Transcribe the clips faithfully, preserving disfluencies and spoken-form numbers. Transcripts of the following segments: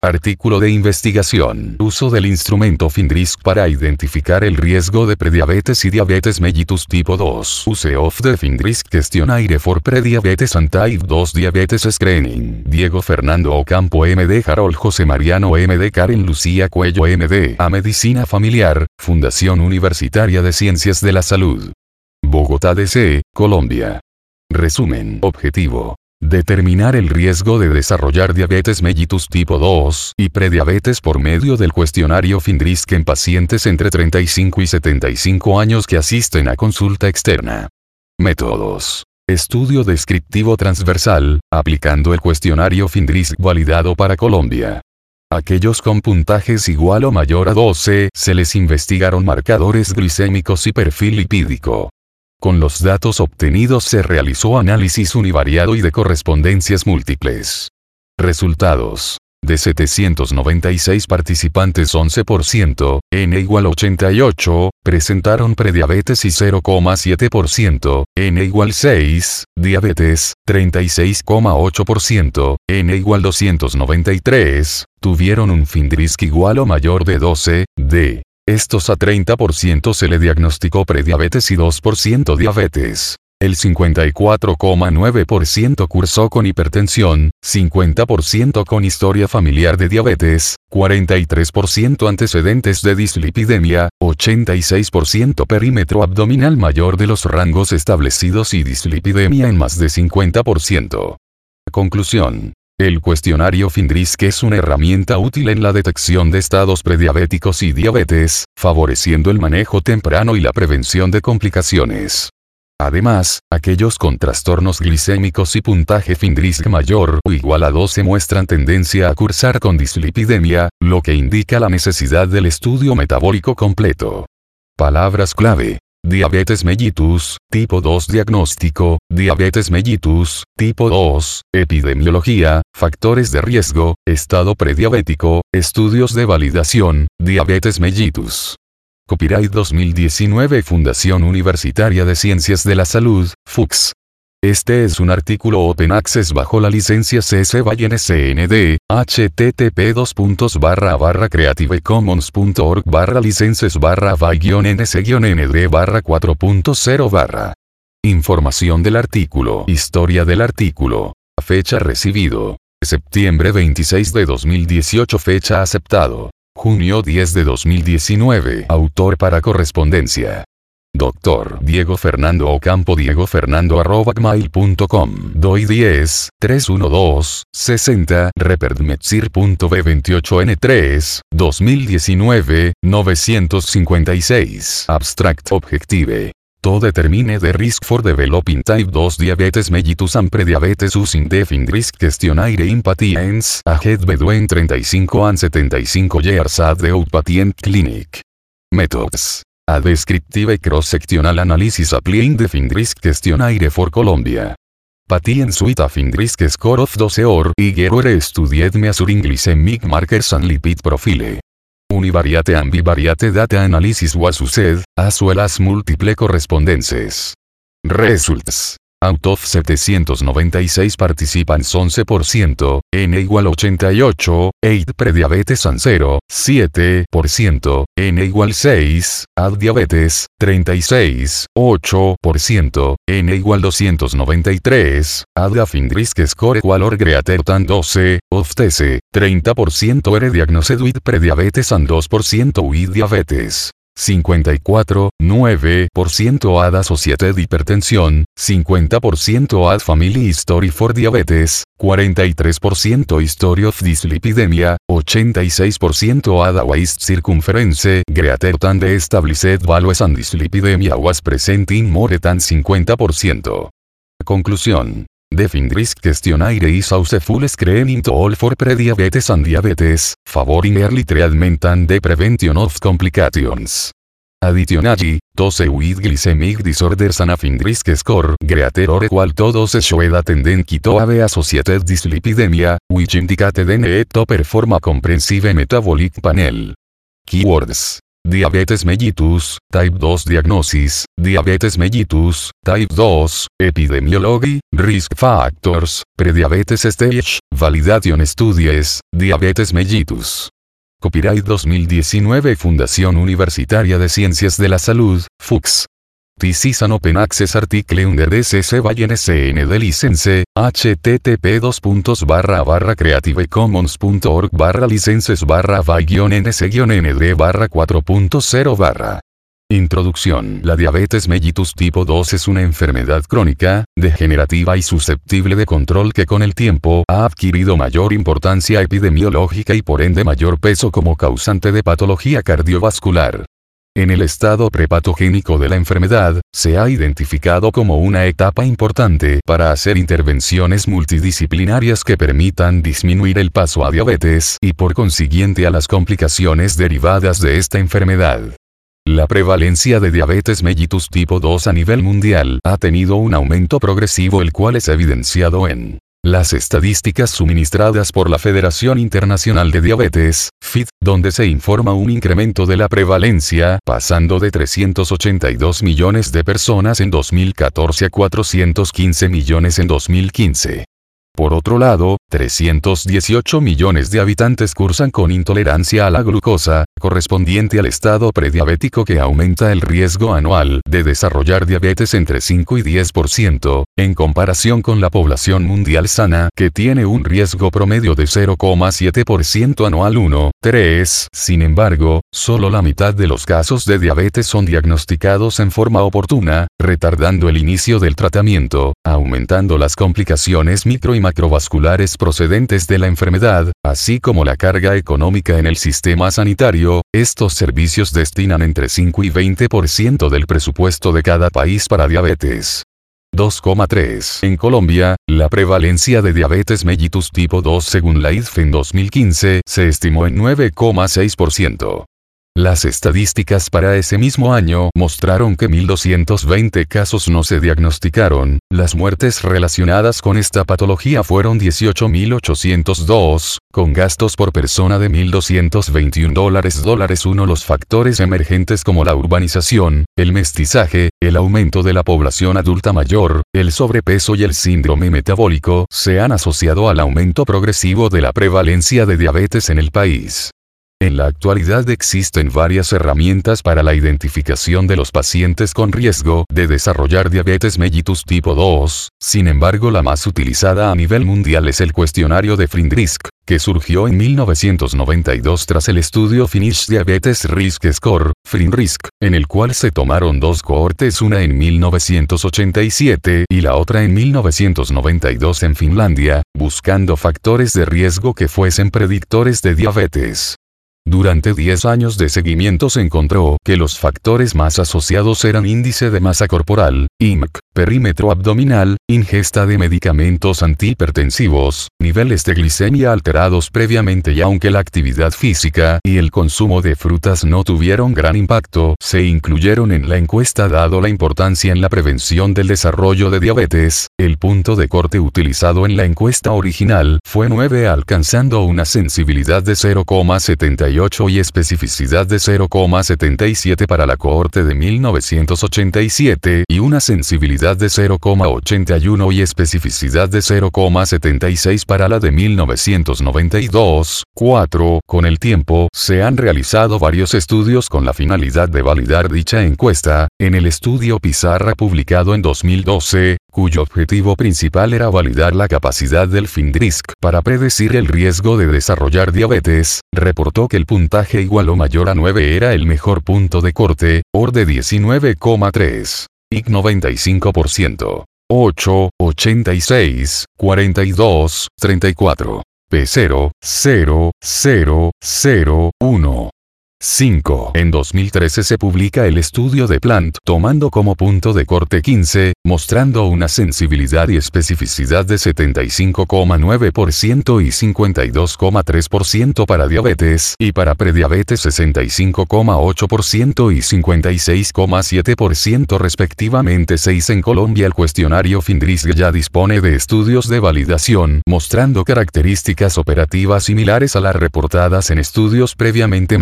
Artículo de investigación. Uso del instrumento FINRISC para identificar el riesgo de prediabetes y diabetes mellitus tipo dos. Use of the FINRISC questionnaire for prediabetes and type dos diabetes screening. Diego Fernando Ocampo M D Harold José Mariano M D Karen Lucía Cuello M D A Medicina Familiar, Fundación Universitaria de Ciencias de la Salud. Bogotá D C, Colombia. Resumen. Objetivo. Determinar el riesgo de desarrollar diabetes mellitus tipo dos y prediabetes por medio del cuestionario FINRISC en pacientes entre treinta y cinco y setenta y cinco años que asisten a consulta externa. Métodos. Estudio descriptivo transversal, aplicando el cuestionario FINRISC validado para Colombia. Aquellos con puntajes igual o mayor a doce, se les investigaron marcadores glicémicos y perfil lipídico. Con los datos obtenidos se realizó análisis univariado y de correspondencias múltiples. Resultados. De setecientos noventa y seis participantes once por ciento, N igual ochenta y ocho, presentaron prediabetes y cero coma siete por ciento, N igual seis, diabetes, treinta y seis coma ocho por ciento, N igual doscientos noventa y tres, tuvieron un FINRISC igual o mayor de doce, D. Estos a treinta por ciento se le diagnosticó prediabetes y dos por ciento diabetes. El cincuenta y cuatro coma nueve por ciento cursó con hipertensión, cincuenta por ciento con historia familiar de diabetes, cuarenta y tres por ciento antecedentes de dislipidemia, ochenta y seis por ciento perímetro abdominal mayor de los rangos establecidos y dislipidemia en más de cincuenta por ciento. Conclusión. El cuestionario FINRISC es una herramienta útil en la detección de estados prediabéticos y diabetes, favoreciendo el manejo temprano y la prevención de complicaciones. Además, aquellos con trastornos glicémicos y puntaje FINRISC mayor o igual a doce muestran tendencia a cursar con dislipidemia, lo que indica la necesidad del estudio metabólico completo. Palabras clave. Diabetes mellitus, tipo dos diagnóstico, diabetes mellitus, tipo dos, epidemiología, factores de riesgo, estado prediabético, estudios de validación, diabetes mellitus. Copyright dos mil diecinueve Fundación Universitaria de Ciencias de la Salud, F U C S. Este es un artículo Open Access bajo la licencia C C BY N C N D, H T T P dos puntos barra barra creativecommons punto org barra licenses barra by N C N D barra cuatro punto cero barra. Información del artículo. Historia del artículo. Fecha recibido. Septiembre veintiséis de dos mil dieciocho. Fecha aceptado. Junio diez de dos mil diecinueve. Autor para correspondencia. Doctor Diego Fernando Ocampo Diego Fernando arroba gmail punto com. D O I diez, trescientos doce, sesenta. Reperdmetzir punto B veintiocho N tres, dos mil diecinueve, novecientos cincuenta y seis. Abstract Objective. To determine the risk for developing type dos diabetes mellitus and prediabetes using the FINRISC questionnaire in patients aged between treinta y cinco and setenta-y-cinco years at the outpatient clinic. Methods. A descriptive cross-sectional analysis applying the FINRISC questionnaire for Colombia. Patients with a FINRISC score of doce or higher were studied measuring glycemic markers and lipid profile. Univariate and bivariate data analysis was used, as well as multiple correspondences. Results. Out of setecientos noventa y seis participants once por ciento, N igual ochenta y ocho, ocho prediabetes and cero, siete por ciento, N igual seis, had diabetes, treinta y seis, ocho por ciento, N igual doscientos noventa y tres, had a FINRISC score equal or greater than doce, of these, treinta por ciento were diagnosed with prediabetes and dos por ciento with diabetes. cincuenta y cuatro coma nueve por ciento had associated hipertensión, cincuenta por ciento had family history for diabetes, cuarenta y tres por ciento history of dyslipidemia, ochenta y seis por ciento had a waist circumference greater than the established values and dyslipidemia was present in more than cincuenta por ciento. Conclusión. The FINRISC questionnaire is a useful screening tool for prediabetes and diabetes, favoring early treatment and the prevention of complications. Additionally, those with glycemic disorders and a FINRISC score greater or equal to doce showed a tendency to have associated dyslipidemia, which indicated the need to perform a comprehensive metabolic panel. Keywords. Diabetes mellitus, Type dos Diagnosis, Diabetes mellitus, Type dos, Epidemiology, Risk Factors, Prediabetes Stage, Validation Studies, Diabetes mellitus. Copyright dos mil diecinueve Fundación Universitaria de Ciencias de la Salud, Fuchs. This is an open access article under D C C by N C N de license, http dos puntos barra barra creativecommons.org barra licenses barra by N C N D barra cuatro punto cero barra. Introducción. La diabetes mellitus tipo dos es una enfermedad crónica, degenerativa y susceptible de control que con el tiempo ha adquirido mayor importancia epidemiológica y por ende mayor peso como causante de patología cardiovascular. En el estado prepatogénico de la enfermedad, se ha identificado como una etapa importante para hacer intervenciones multidisciplinarias que permitan disminuir el paso a diabetes y por consiguiente a las complicaciones derivadas de esta enfermedad. La prevalencia de diabetes mellitus tipo dos a nivel mundial ha tenido un aumento progresivo, el cual es evidenciado en las estadísticas suministradas por la Federación Internacional de Diabetes, F I D, donde se informa un incremento de la prevalencia, pasando de trescientos ochenta y dos millones de personas en dos mil catorce a cuatrocientos quince millones en dos mil quince. Por otro lado, trescientos dieciocho millones de habitantes cursan con intolerancia a la glucosa, correspondiente al estado prediabético que aumenta el riesgo anual de desarrollar diabetes entre cinco y diez por ciento, en comparación con la población mundial sana, que tiene un riesgo promedio de cero coma siete por ciento anual. uno, tres. Sin embargo, solo la mitad de los casos de diabetes son diagnosticados en forma oportuna, retardando el inicio del tratamiento, aumentando las complicaciones micro y macrovasculares procedentes de la enfermedad, así como la carga económica en el sistema sanitario. Estos servicios destinan entre cinco y veinte por ciento del presupuesto de cada país para diabetes. dos coma tres. En Colombia, la prevalencia de diabetes mellitus tipo dos según la I D F en dos mil quince se estimó en nueve coma seis por ciento. Las estadísticas para ese mismo año mostraron que mil doscientos veinte casos no se diagnosticaron. Las muertes relacionadas con esta patología fueron dieciocho mil ochocientos dos, con gastos por persona de mil doscientos veintiún dólares. uno Los factores emergentes como la urbanización, el mestizaje, el aumento de la población adulta mayor, el sobrepeso y el síndrome metabólico se han asociado al aumento progresivo de la prevalencia de diabetes en el país. En la actualidad existen varias herramientas para la identificación de los pacientes con riesgo de desarrollar diabetes mellitus tipo dos, sin embargo la más utilizada a nivel mundial es el cuestionario de FINRISK, que surgió en mil novecientos noventa y dos tras el estudio Finnish Diabetes Risk Score, FINRISK, en el cual se tomaron dos cohortes, una en mil novecientos ochenta y siete y la otra en mil novecientos noventa y dos en Finlandia, buscando factores de riesgo que fuesen predictores de diabetes. Durante diez años de seguimiento se encontró que los factores más asociados eran índice de masa corporal, I M C, perímetro abdominal, ingesta de medicamentos antihipertensivos, niveles de glicemia alterados previamente, y aunque la actividad física y el consumo de frutas no tuvieron gran impacto, se incluyeron en la encuesta dado la importancia en la prevención del desarrollo de diabetes. El punto de corte utilizado en la encuesta original fue nueve, alcanzando una sensibilidad de cero coma setenta y ocho y especificidad de cero coma setenta y siete para la cohorte de mil novecientos ochenta y siete y una sensibilidad de cero coma ochenta y uno y especificidad de cero coma setenta y seis para la de mil novecientos noventa y dos. cuatro. Con el tiempo, se han realizado varios estudios con la finalidad de validar dicha encuesta. En el estudio Pizarra publicado en dos mil doce, cuyo objetivo principal era validar la capacidad del FINRISK para predecir el riesgo de desarrollar diabetes, reportó que el puntaje igual o mayor a nueve era el mejor punto de corte, O R de diecinueve coma tres. I C noventa y cinco por ciento. ocho, ochenta y seis, cuarenta y dos, treinta y cuatro. P cero, cero, cero, cero, uno. cinco. En dos mil trece se publica el estudio de Plant tomando como punto de corte quince, mostrando una sensibilidad y especificidad de setenta y cinco coma nueve por ciento y cincuenta y dos coma tres por ciento para diabetes, y para prediabetes sesenta y cinco coma ocho por ciento y cincuenta y seis coma siete por ciento respectivamente. seis. En Colombia el cuestionario FINRISK ya dispone de estudios de validación, mostrando características operativas similares a las reportadas en estudios previamente mencionados.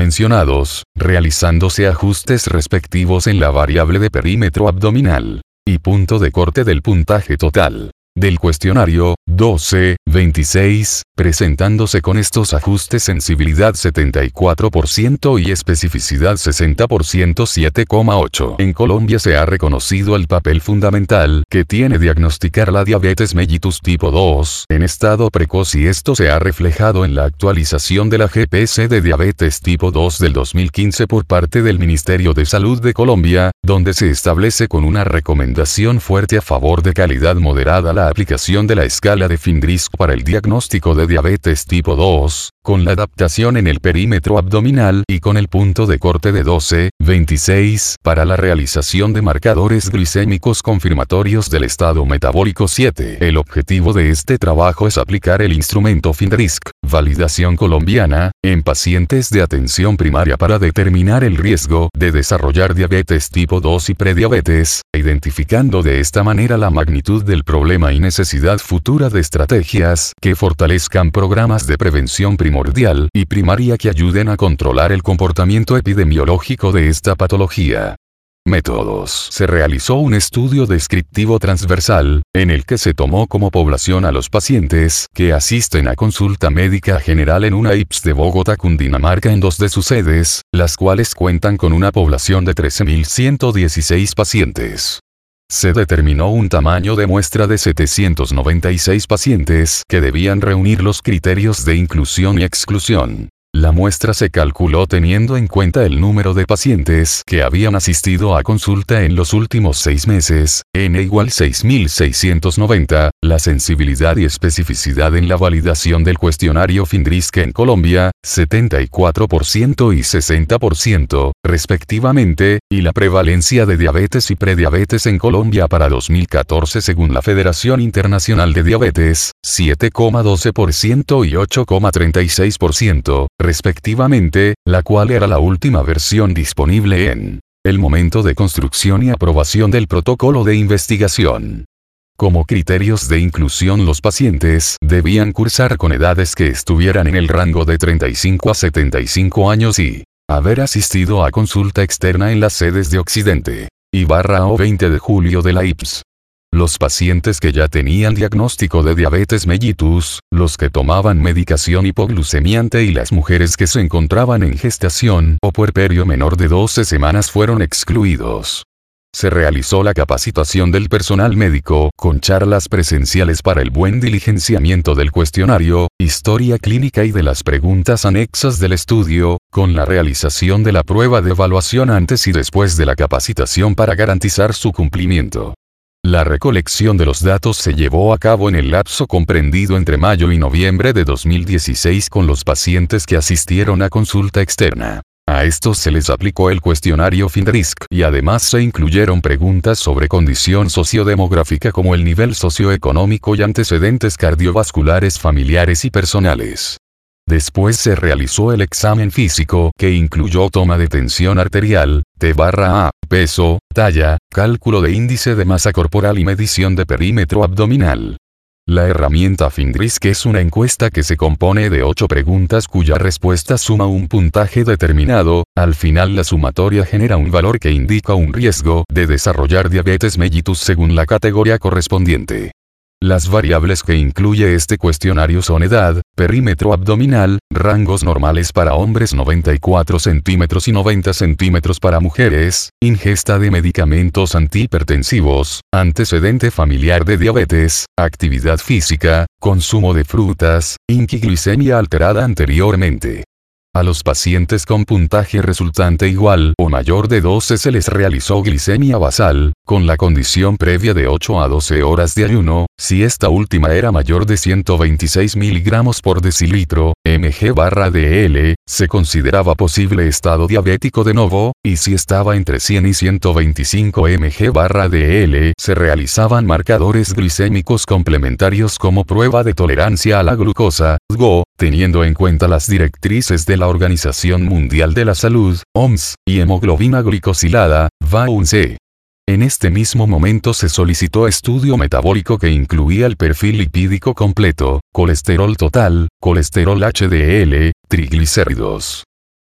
determinados, realizándose ajustes respectivos en la variable de perímetro abdominal y punto de corte del puntaje total del cuestionario, doce, veintiséis, presentándose con estos ajustes sensibilidad setenta y cuatro por ciento y especificidad sesenta por ciento siete coma ocho. En Colombia se ha reconocido el papel fundamental que tiene diagnosticar la diabetes mellitus tipo dos en estado precoz y esto se ha reflejado en la actualización de la G P C de diabetes tipo dos del dos mil quince por parte del Ministerio de Salud de Colombia, donde se establece con una recomendación fuerte a favor de calidad moderada la aplicación de la escala de Findrisk para el diagnóstico de diabetes tipo dos, con la adaptación en el perímetro abdominal y con el punto de corte de doce, veintiséis para la realización de marcadores glicémicos confirmatorios del estado metabólico siete. El objetivo de este trabajo es aplicar el instrumento Findrisk, validación colombiana, en pacientes de atención primaria para determinar el riesgo de desarrollar diabetes tipo dos y prediabetes, identificando de esta manera la magnitud del problema y necesidad futura de estrategias que fortalezcan programas de prevención primordial y primaria que ayuden a controlar el comportamiento epidemiológico de esta patología. Métodos. Se realizó un estudio descriptivo transversal, en el que se tomó como población a los pacientes que asisten a consulta médica general en una I P S de Bogotá, Cundinamarca en dos de sus sedes, las cuales cuentan con una población de trece mil ciento dieciséis pacientes. Se determinó un tamaño de muestra de setecientos noventa y seis pacientes que debían reunir los criterios de inclusión y exclusión. La muestra se calculó teniendo en cuenta el número de pacientes que habían asistido a consulta en los últimos seis meses, N igual seis mil seiscientos noventa, la sensibilidad y especificidad en la validación del cuestionario Findrisk en Colombia, setenta y cuatro por ciento y sesenta por ciento, respectivamente, y la prevalencia de diabetes y prediabetes en Colombia para dos mil catorce según la Federación Internacional de Diabetes, siete coma doce por ciento y ocho coma treinta y seis por ciento, respectivamente, la cual era la última versión disponible en el momento de construcción y aprobación del protocolo de investigación. Como criterios de inclusión, los pacientes debían cursar con edades que estuvieran en el rango de treinta y cinco a setenta y cinco años y haber asistido a consulta externa en las sedes de Occidente y barra o veinte de julio de la I P S. Los pacientes que ya tenían diagnóstico de diabetes mellitus, los que tomaban medicación hipoglucemiante y las mujeres que se encontraban en gestación o puerperio menor de doce semanas fueron excluidos. Se realizó la capacitación del personal médico, con charlas presenciales para el buen diligenciamiento del cuestionario, historia clínica y de las preguntas anexas del estudio, con la realización de la prueba de evaluación antes y después de la capacitación para garantizar su cumplimiento. La recolección de los datos se llevó a cabo en el lapso comprendido entre mayo y noviembre de dos mil dieciséis con los pacientes que asistieron a consulta externa. A estos se les aplicó el cuestionario Findrisk y además se incluyeron preguntas sobre condición sociodemográfica como el nivel socioeconómico y antecedentes cardiovasculares familiares y personales. Después se realizó el examen físico que incluyó toma de tensión arterial, T barra A, peso, talla, cálculo de índice de masa corporal y medición de perímetro abdominal. La herramienta Findrisk es una encuesta que se compone de ocho preguntas cuya respuesta suma un puntaje determinado. Al final la sumatoria genera un valor que indica un riesgo de desarrollar diabetes mellitus según la categoría correspondiente. Las variables que incluye este cuestionario son edad, perímetro abdominal, rangos normales para hombres noventa y cuatro centímetros y noventa centímetros para mujeres, ingesta de medicamentos antihipertensivos, antecedente familiar de diabetes, actividad física, consumo de frutas, inquiglicemia alterada anteriormente. A los pacientes con puntaje resultante igual o mayor de doce se les realizó glicemia basal, con la condición previa de ocho a doce horas de ayuno, si esta última era mayor de ciento veintiséis miligramos por decilitro, mg barra dl, se consideraba posible estado diabético de novo, y si estaba entre cien y ciento veinticinco mg barra dl, se realizaban marcadores glicémicos complementarios como prueba de tolerancia a la glucosa, D G O, teniendo en cuenta las directrices de la Organización Mundial de la Salud, O M S, y hemoglobina glicosilada, V A uno C. En este mismo momento se solicitó estudio metabólico que incluía el perfil lipídico completo, colesterol total, colesterol H D L, triglicéridos.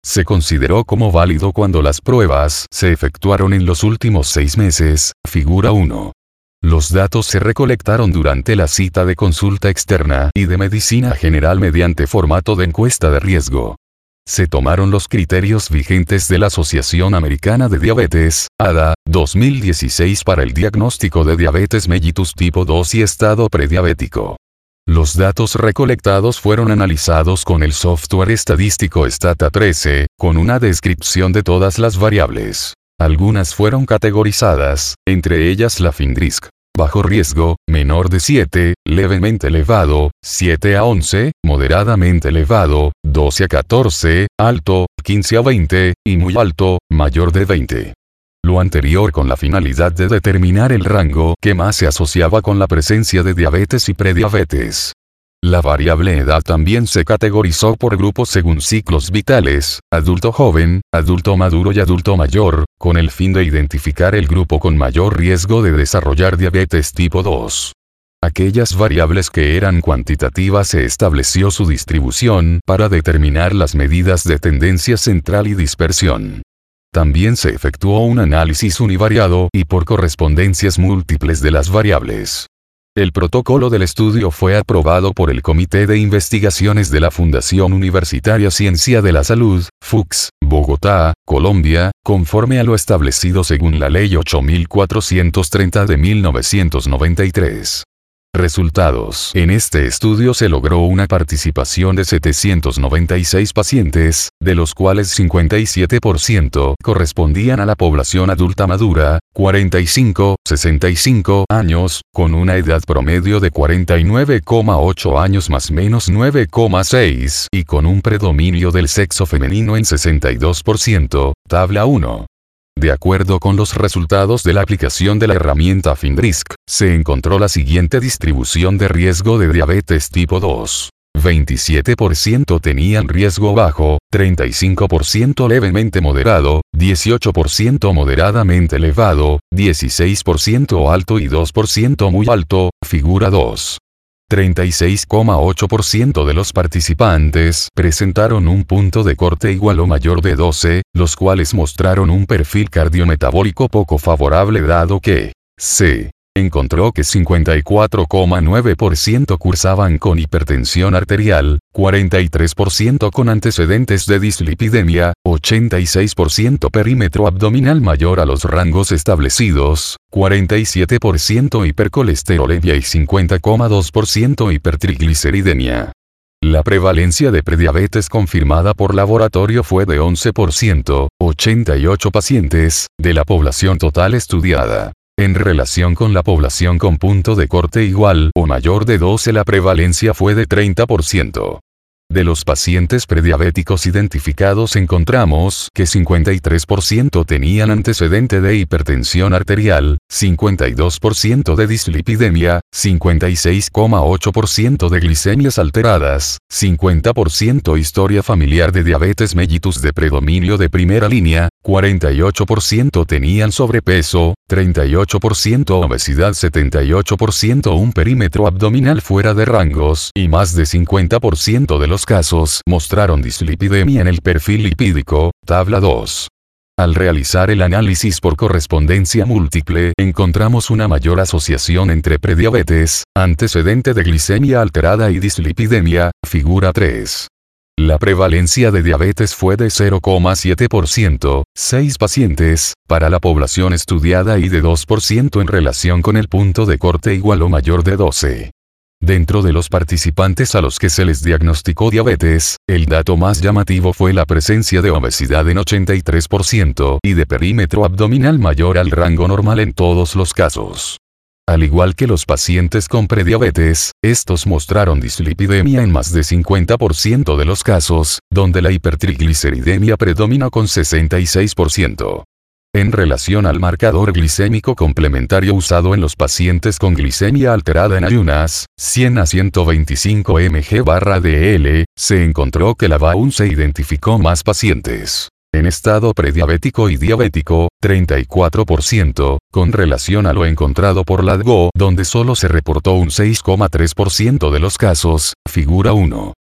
se consideró como válido cuando las pruebas se efectuaron en los últimos seis meses, figura uno. Los datos se recolectaron durante la cita de consulta externa y de medicina general mediante formato de encuesta de riesgo. Se tomaron los criterios vigentes de la Asociación Americana de Diabetes, A D A, dos mil dieciséis para el diagnóstico de diabetes mellitus tipo dos y estado prediabético. Los datos recolectados fueron analizados con el software estadístico Stata trece, con una descripción de todas las variables. Algunas fueron categorizadas, entre ellas la FINRISC. Bajo riesgo, menor de siete, levemente elevado, siete a once, moderadamente elevado, doce a catorce, alto, quince a veinte, y muy alto, mayor de veinte. Lo anterior con la finalidad de determinar el rango que más se asociaba con la presencia de diabetes y prediabetes. La variable edad también se categorizó por grupos según ciclos vitales, adulto joven, adulto maduro y adulto mayor, con el fin de identificar el grupo con mayor riesgo de desarrollar diabetes tipo dos. Aquellas variables que eran cuantitativas se estableció su distribución para determinar las medidas de tendencia central y dispersión. También se efectuó un análisis univariado y por correspondencias múltiples de las variables. El protocolo del estudio fue aprobado por el Comité de Investigaciones de la Fundación Universitaria Ciencia de la Salud, F U C S, Bogotá, Colombia, conforme a lo establecido según la Ley ocho mil cuatrocientos treinta de mil novecientos noventa y tres. Resultados. En este estudio se logró una participación de setecientos noventa y seis pacientes, de los cuales cincuenta y siete por ciento correspondían a la población adulta madura, cuarenta y cinco, sesenta y cinco años, con una edad promedio de cuarenta y nueve coma ocho años más menos nueve coma seis y con un predominio del sexo femenino en sesenta y dos por ciento, tabla uno. De acuerdo con los resultados de la aplicación de la herramienta FINRISC, se encontró la siguiente distribución de riesgo de diabetes tipo dos. veintisiete por ciento tenían riesgo bajo, treinta y cinco por ciento levemente moderado, dieciocho por ciento moderadamente elevado, dieciséis por ciento alto y dos por ciento muy alto, figura dos. treinta y seis coma ocho por ciento de los participantes presentaron un punto de corte igual o mayor de doce, los cuales mostraron un perfil cardiometabólico poco favorable dado que se encontró que cincuenta y cuatro coma nueve por ciento cursaban con hipertensión arterial, cuarenta y tres por ciento con antecedentes de dislipidemia, ochenta y seis por ciento perímetro abdominal mayor a los rangos establecidos, cuarenta y siete por ciento hipercolesterolemia y cincuenta coma dos por ciento hipertrigliceridemia. La prevalencia de prediabetes confirmada por laboratorio fue de once por ciento, ochenta y ocho pacientes, de la población total estudiada. En relación con la población con punto de corte igual o mayor de doce, la prevalencia fue de treinta por ciento. De los pacientes prediabéticos identificados encontramos que cincuenta y tres por ciento tenían antecedente de hipertensión arterial, cincuenta y dos por ciento de dislipidemia, cincuenta y seis coma ocho por ciento de glicemias alteradas, cincuenta por ciento historia familiar de diabetes mellitus de predominio de primera línea, cuarenta y ocho por ciento tenían sobrepeso, treinta y ocho por ciento obesidad, setenta y ocho por ciento un perímetro abdominal fuera de rangos y más de cincuenta por ciento de los casos mostraron dislipidemia en el perfil lipídico, tabla dos. Al realizar el análisis por correspondencia múltiple, encontramos una mayor asociación entre prediabetes, antecedente de glicemia alterada y dislipidemia, figura tres. La prevalencia de diabetes fue de cero coma siete por ciento, seis pacientes, para la población estudiada y de dos por ciento en relación con el punto de corte igual o mayor de doce. Dentro de los participantes a los que se les diagnosticó diabetes, el dato más llamativo fue la presencia de obesidad en ochenta y tres por ciento y de perímetro abdominal mayor al rango normal en todos los casos. Al igual que los pacientes con prediabetes, estos mostraron dislipidemia en más de cincuenta por ciento de los casos, donde la hipertrigliceridemia predomina con sesenta y seis por ciento. En relación al marcador glicémico complementario usado en los pacientes con glicemia alterada en ayunas, cien a ciento veinticinco miligramos/dl, se encontró que la B A aún se identificó más pacientes en estado prediabético y diabético, treinta y cuatro por ciento, con relación a lo encontrado por la D G O, donde solo se reportó un seis coma tres por ciento de los casos, figura uno.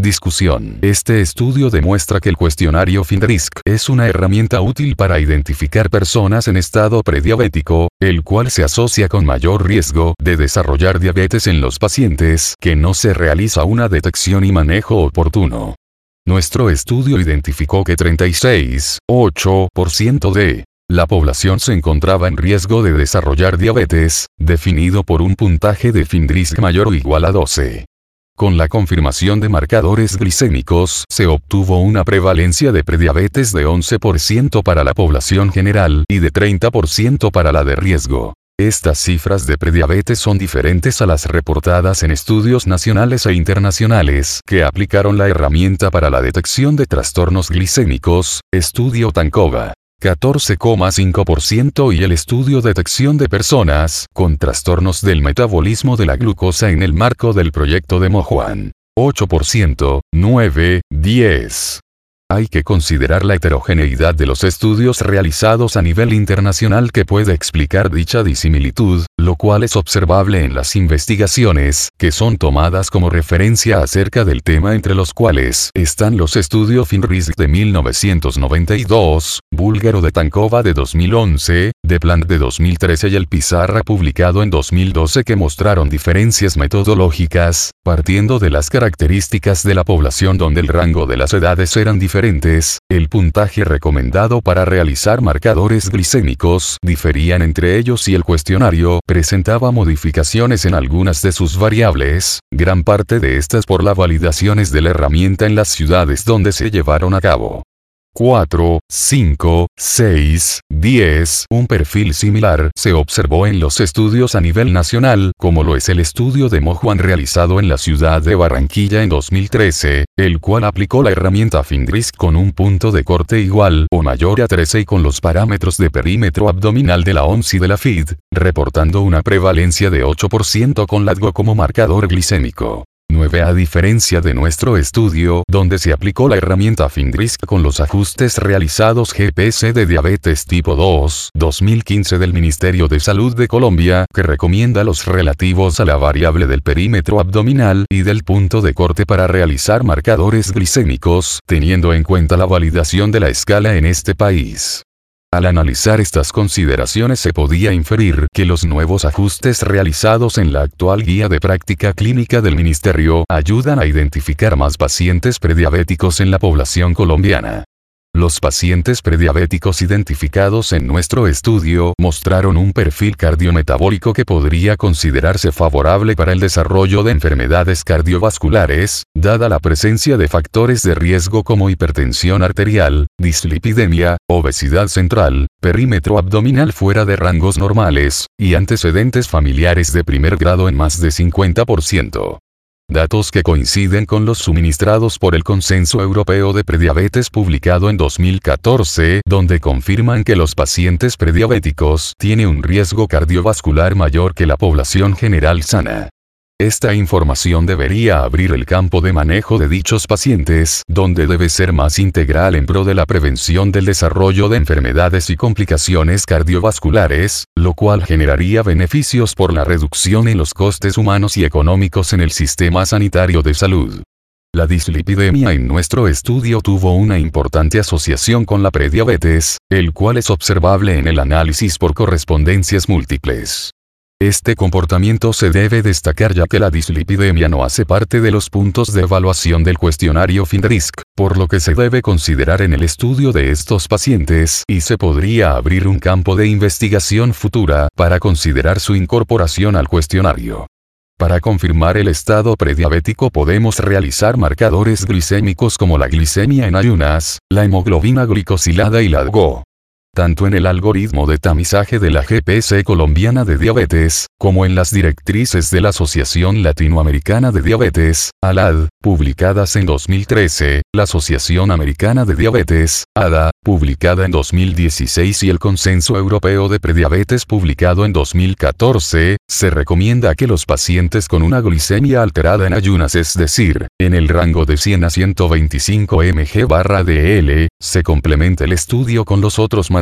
Discusión. Este estudio demuestra que el cuestionario FINRISC es una herramienta útil para identificar personas en estado prediabético, el cual se asocia con mayor riesgo de desarrollar diabetes en los pacientes que no se realiza una detección y manejo oportuno. Nuestro estudio identificó que treinta y seis punto ocho por ciento de la población se encontraba en riesgo de desarrollar diabetes, definido por un puntaje de FINRISC mayor o igual a doce. Con la confirmación de marcadores glicémicos, se obtuvo una prevalencia de prediabetes de once por ciento para la población general y de treinta por ciento para la de riesgo. Estas cifras de prediabetes son diferentes a las reportadas en estudios nacionales e internacionales que aplicaron la herramienta para la detección de trastornos glicémicos, estudio Tankova, catorce coma cinco por ciento, y el estudio Detección de personas con trastornos del metabolismo de la glucosa en el marco del proyecto de Mojuan, ocho por ciento, nueve, diez. Hay que considerar la heterogeneidad de los estudios realizados a nivel internacional que puede explicar dicha disimilitud, lo cual es observable en las investigaciones que son tomadas como referencia acerca del tema, entre los cuales están los estudios FINRISC de mil novecientos noventa y dos, Búlgaro de Tankova de dos mil once, de Plant de dos mil trece y el Pizarra publicado en dos mil doce, que mostraron diferencias metodológicas, partiendo de las características de la población donde el rango de las edades eran diferentes. El puntaje recomendado para realizar marcadores glicémicos diferían entre ellos y el cuestionario presentaba modificaciones en algunas de sus variables, gran parte de estas por las validaciones de la herramienta en las ciudades donde se llevaron a cabo. cuatro, cinco, seis, diez. Un perfil similar se observó en los estudios a nivel nacional, como lo es el estudio de Mojuan realizado en la ciudad de Barranquilla en dos mil trece, el cual aplicó la herramienta FINRISC con un punto de corte igual o mayor a trece y con los parámetros de perímetro abdominal de la O M S y de la F I D, reportando una prevalencia de ocho por ciento con LADGO como marcador glicémico. nueve. A diferencia de nuestro estudio, donde se aplicó la herramienta FINRISC con los ajustes realizados G P S de diabetes tipo dos, dos mil quince del Ministerio de Salud de Colombia, que recomienda los relativos a la variable del perímetro abdominal y del punto de corte para realizar marcadores glicémicos, teniendo en cuenta la validación de la escala en este país. Al analizar estas consideraciones se podía inferir que los nuevos ajustes realizados en la actual guía de práctica clínica del Ministerio ayudan a identificar más pacientes prediabéticos en la población colombiana. Los pacientes prediabéticos identificados en nuestro estudio mostraron un perfil cardiometabólico que podría considerarse favorable para el desarrollo de enfermedades cardiovasculares, dada la presencia de factores de riesgo como hipertensión arterial, dislipidemia, obesidad central, perímetro abdominal fuera de rangos normales, y antecedentes familiares de primer grado en más de cincuenta por ciento. Datos que coinciden con los suministrados por el Consenso Europeo de Prediabetes publicado en dos mil catorce, donde confirman que los pacientes prediabéticos tienen un riesgo cardiovascular mayor que la población general sana. Esta información debería abrir el campo de manejo de dichos pacientes, donde debe ser más integral en pro de la prevención del desarrollo de enfermedades y complicaciones cardiovasculares, lo cual generaría beneficios por la reducción en los costes humanos y económicos en el sistema sanitario de salud. La dislipidemia en nuestro estudio tuvo una importante asociación con la prediabetes, el cual es observable en el análisis por correspondencias múltiples. Este comportamiento se debe destacar ya que la dislipidemia no hace parte de los puntos de evaluación del cuestionario FINRISC, por lo que se debe considerar en el estudio de estos pacientes y se podría abrir un campo de investigación futura para considerar su incorporación al cuestionario. Para confirmar el estado prediabético podemos realizar marcadores glicémicos como la glicemia en ayunas, la hemoglobina glicosilada y la LADGO. Tanto en el algoritmo de tamizaje de la G P S colombiana de diabetes, como en las directrices de la Asociación Latinoamericana de Diabetes, A L A D, publicadas en dos mil trece, la Asociación Americana de Diabetes, A D A, publicada en dos mil dieciséis y el Consenso Europeo de Prediabetes publicado en dos mil catorce, se recomienda que los pacientes con una glicemia alterada en ayunas, es decir, en el rango de cien a ciento veinticinco miligramos por decilitro, se complemente el estudio con los otros marcadores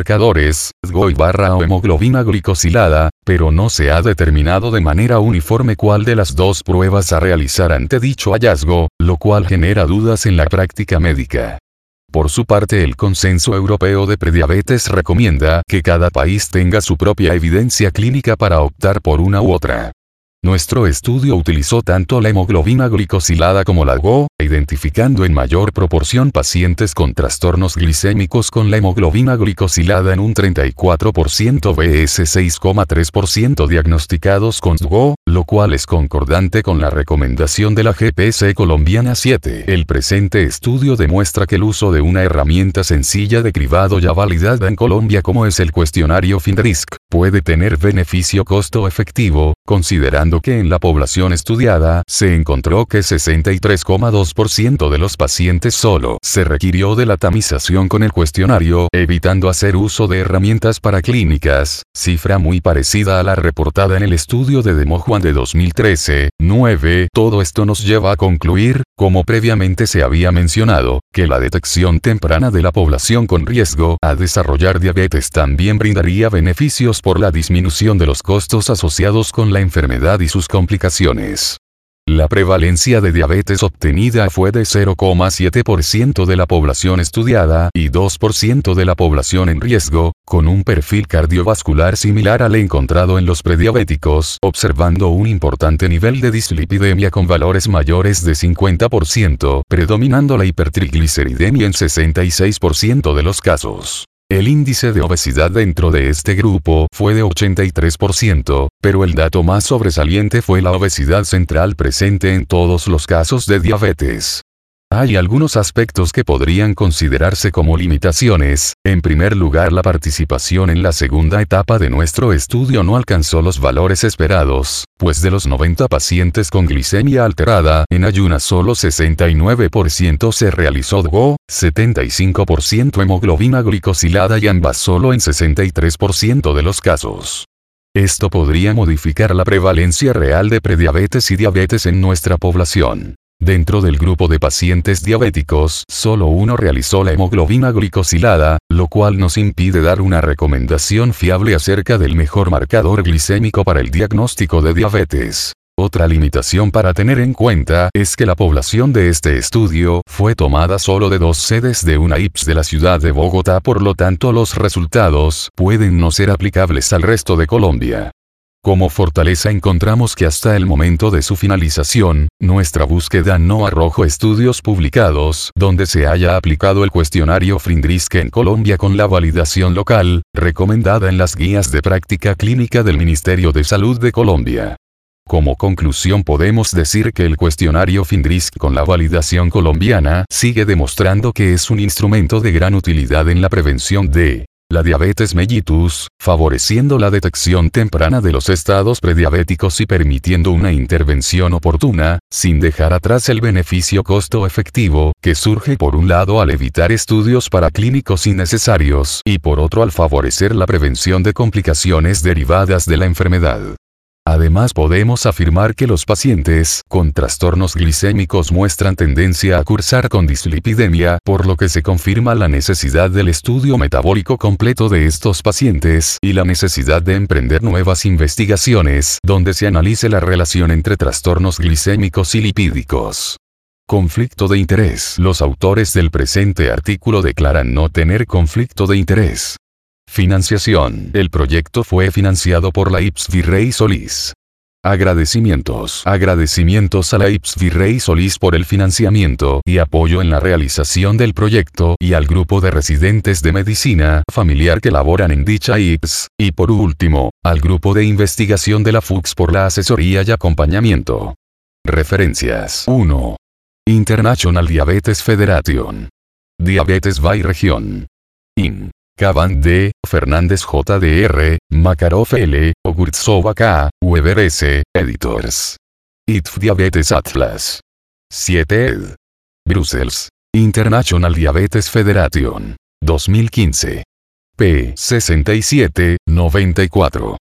marcadores, D G O y barra o hemoglobina glicosilada, pero no se ha determinado de manera uniforme cuál de las dos pruebas a realizar ante dicho hallazgo, lo cual genera dudas en la práctica médica. Por su parte, el Consenso Europeo de Prediabetes recomienda que cada país tenga su propia evidencia clínica para optar por una u otra. Nuestro estudio utilizó tanto la hemoglobina glicosilada como la D G O, identificando en mayor proporción pacientes con trastornos glicémicos con la hemoglobina glicosilada en un treinta y cuatro por ciento versus seis coma tres por ciento diagnosticados con D G O, lo cual es concordante con la recomendación de la G P C colombiana siete. El presente estudio demuestra que el uso de una herramienta sencilla de cribado ya validada en Colombia como es el cuestionario FINRISC, puede tener beneficio costo efectivo, considerando que en la población estudiada se encontró que sesenta y tres coma dos por ciento de los pacientes solo se requirió de la tamización con el cuestionario, evitando hacer uso de herramientas paraclínicas, cifra muy parecida a la reportada en el estudio de Demojuan de dos mil trece. nueve. Todo esto nos lleva a concluir, como previamente se había mencionado, que la detección temprana de la población con riesgo a desarrollar diabetes también brindaría beneficios por la disminución de los costos asociados con la enfermedad y sus complicaciones. La prevalencia de diabetes obtenida fue de cero coma siete por ciento de la población estudiada y dos por ciento de la población en riesgo, con un perfil cardiovascular similar al encontrado en los prediabéticos, observando un importante nivel de dislipidemia con valores mayores de cincuenta por ciento, predominando la hipertrigliceridemia en sesenta y seis por ciento de los casos. El índice de obesidad dentro de este grupo fue de ochenta y tres por ciento, pero el dato más sobresaliente fue la obesidad central presente en todos los casos de diabetes. Hay algunos aspectos que podrían considerarse como limitaciones. En primer lugar, la participación en la segunda etapa de nuestro estudio no alcanzó los valores esperados, pues de los noventa pacientes con glicemia alterada en ayunas solo sesenta y nueve por ciento se realizó D G O, setenta y cinco por ciento hemoglobina glicosilada y ambas solo en sesenta y tres por ciento de los casos. Esto podría modificar la prevalencia real de prediabetes y diabetes en nuestra población. Dentro del grupo de pacientes diabéticos, solo uno realizó la hemoglobina glicosilada, lo cual nos impide dar una recomendación fiable acerca del mejor marcador glicémico para el diagnóstico de diabetes. Otra limitación para tener en cuenta es que la población de este estudio fue tomada solo de dos sedes de una I P S de la ciudad de Bogotá, por lo tanto los resultados pueden no ser aplicables al resto de Colombia. Como fortaleza encontramos que hasta el momento de su finalización, nuestra búsqueda no arrojó estudios publicados donde se haya aplicado el cuestionario FINRISC en Colombia con la validación local, recomendada en las guías de práctica clínica del Ministerio de Salud de Colombia. Como conclusión podemos decir que el cuestionario FINRISC con la validación colombiana sigue demostrando que es un instrumento de gran utilidad en la prevención de la diabetes mellitus, favoreciendo la detección temprana de los estados prediabéticos y permitiendo una intervención oportuna, sin dejar atrás el beneficio costo efectivo, que surge por un lado al evitar estudios paraclínicos innecesarios y por otro al favorecer la prevención de complicaciones derivadas de la enfermedad. Además podemos afirmar que los pacientes con trastornos glicémicos muestran tendencia a cursar con dislipidemia, por lo que se confirma la necesidad del estudio metabólico completo de estos pacientes y la necesidad de emprender nuevas investigaciones donde se analice la relación entre trastornos glicémicos y lipídicos. Conflicto de interés. Los autores del presente artículo declaran no tener conflicto de interés. Financiación. El proyecto fue financiado por la I P S Virrey Solís. Agradecimientos. Agradecimientos a la I P S Virrey Solís por el financiamiento y apoyo en la realización del proyecto y al grupo de residentes de medicina familiar que laboran en dicha I P S, y por último, al grupo de investigación de la F U C S por la asesoría y acompañamiento. Referencias. uno. International Diabetes Federation. Diabetes by Region. In. Caban D., Fernández J D R, Makarov L., Ogurtsova K., Weber S., Editors. I T F Diabetes Atlas. siete ed. Brussels. International Diabetes Federation. dos mil quince. P. sesenta y siete, noventa y cuatro.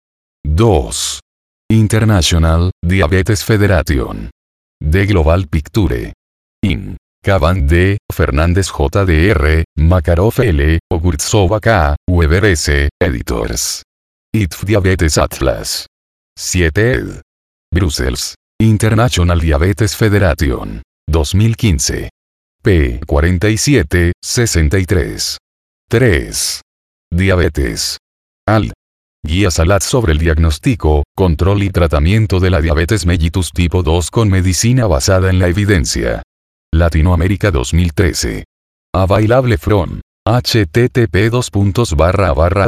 dos. International Diabetes Federation. The Global Picture. In. Caban D., Fernández J D R, Makarov L., Ogurtsova K., Weber S., Editors. I T F Diabetes Atlas. siete ed. Brussels. International Diabetes Federation. dos mil quince. P cuarenta y siete, sesenta y tres. tres. Diabetes. Al. Guía Salat sobre el diagnóstico, control y tratamiento de la diabetes mellitus tipo dos con medicina basada en la evidencia. Latinoamérica dos mil trece. Available from http dos puntos barra barra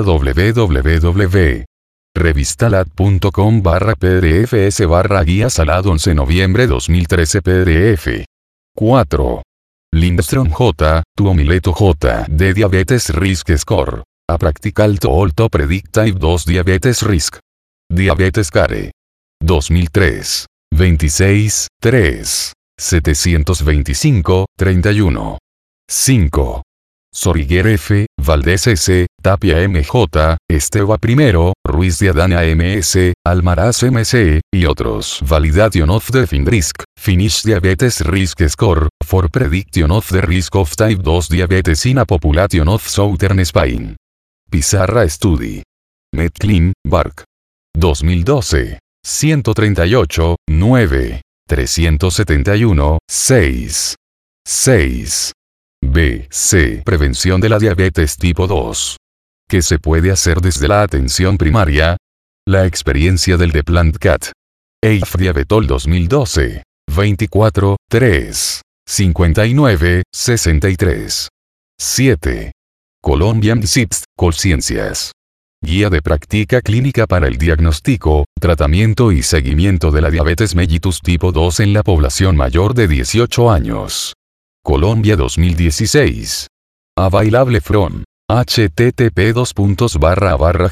www. Revistalat punto com barra pdfs barra guía Salat once de noviembre dos mil trece pdf. cuatro. Lindström J., tu Omileto J. de Diabetes Risk Score. A Practical Tool to Predict Type dos Diabetes Risk. Diabetes Care. dos mil tres. veintiséis, tres. setecientos veinticinco, treinta y uno. cinco. Soriguer F., Valdés S., Tapia M J., Esteba I., Ruiz de Adana M S., Almaraz M C., y otros. Validation of the FINRISK, Finnish Diabetes Risk Score, for Prediction of the Risk of Type dos Diabetes in a Population of Southern Spain. Pizarra Study. Medclin, Bark. dos mil doce. ciento treinta y ocho, nueve. trescientos setenta y uno, seis. seis. B. C. Prevención de la diabetes tipo dos. ¿Qué se puede hacer desde la atención primaria? La experiencia del The Plant Cat. A I F Diabetol dos mil doce. veinticuatro, tres. cincuenta y nueve, sesenta y tres. siete. Colombian S I P S, Colciencias. Guía de práctica clínica para el diagnóstico, tratamiento y seguimiento de la diabetes mellitus tipo dos en la población mayor de dieciocho años. Colombia dos mil dieciséis. Available from http dos puntos barra barra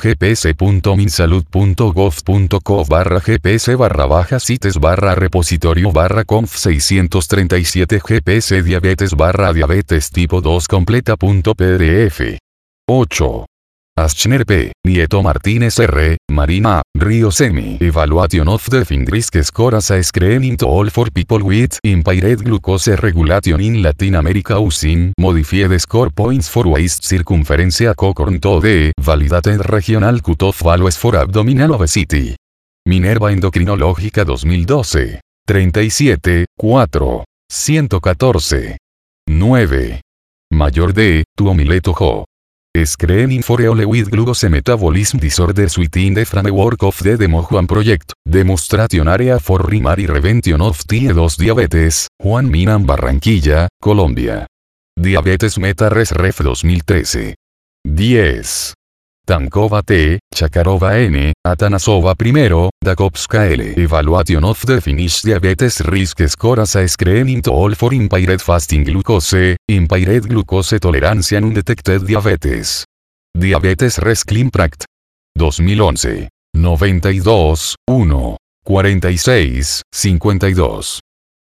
gps.minsalud.gov.co barra gps barra baja cites barra repositorio barra conf seiscientos treinta y siete gps diabetes barra diabetes tipo dos completa.pdf. ocho. Aschner P., Nieto Martínez R., Marina, Ríos M. Evaluation of the FINRISK Score as a Screening Tool for People with Impaired Glucose Regulation in Latin America using Modified Score Points for Waist Circumference According to the Validated Regional Cutoff Values for Abdominal Obesity. Minerva Endocrinológica dos mil doce. treinta y siete, cuatro. ciento catorce. nueve. Mayor D., tu Omileto Jo. Screening for Eole with Glucose Metabolism Disorders within the framework of the Demo Juan Project, Demonstration Area for Primary Prevention of Type dos Diabetes, Juan Minan Barranquilla, Colombia. Diabetes Meta Res Ref dos mil trece. diez. Tankova T., Chakarova N., Atanasova I., Dakovska L. Evaluation of the Finnish Diabetes Risk Score as a Screening Tool for Impaired Fasting Glucose, Impaired Glucose Tolerance and Undetected Diabetes. Diabetes Res Clinpract. dos mil once. noventa y dos, uno. cuarenta y seis, cincuenta y dos.